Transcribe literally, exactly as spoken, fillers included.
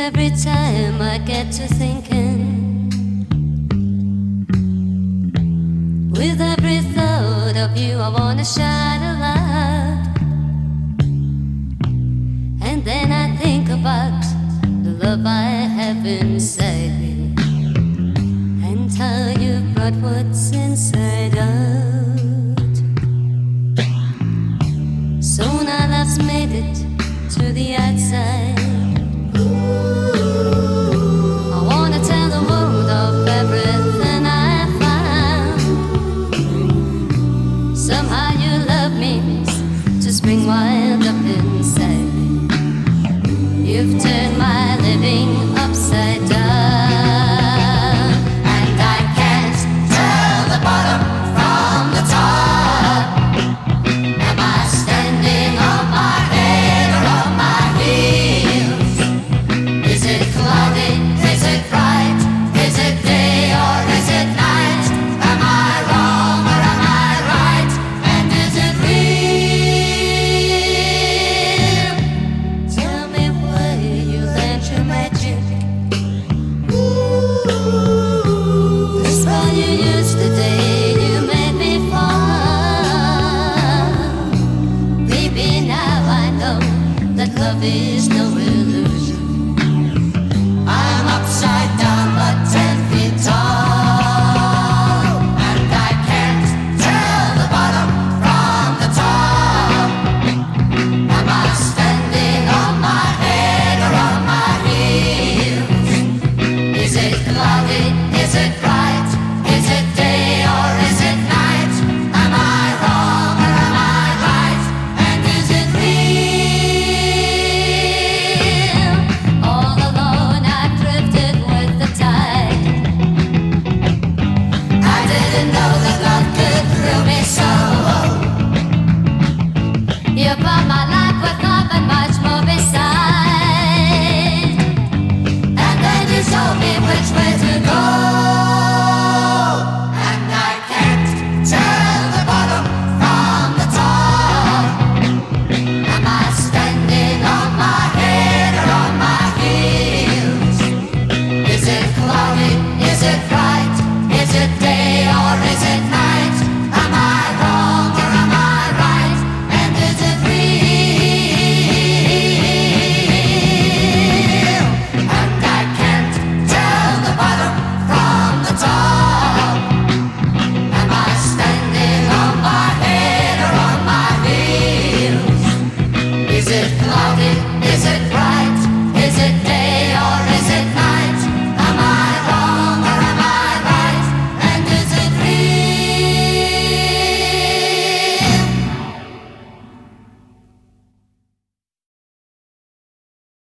every time I get to thinking, with every thought of you I wanna shine a light. And then I think about the love I have inside me, and how you brought what's inside out. Soon our love's made it to the outside. I wanna tell the world of everything I found. Somehow your love means to spring wild up inside me. You've turned my living upside down, and I can't tell the bottom from the top. Am I standing on my head or on my heels? Is it cloudy? Is it bright? Is it day or is it night? Am I wrong or am I right? And is it real? Tell me where you learned your magic. The spell you used the day you made me fall. Baby, now I know that love is no illusion. I'm upside down but ten feet tall, and I can't tell the bottom from the top. Am I standing on my head or on my heels? Is it cloudy? Is it bright? Is it day or is it night? Am I wrong or am I right? And is it real? All alone I've drifted with the tide. I didn't know that love could thrill me so. You brought my life with love and much more beside. And then you showed me which way to go. And I can't tell the bottom from the top. Am I standing on my head or on my heels? Is it cloudy? Is it bright? Is it day or is it night? Am I wrong or am I right? And is it real? And I can't tell the bottom from the top. Am I standing on my head or on my heels? Is it cloudy? Is it bright? Is it day?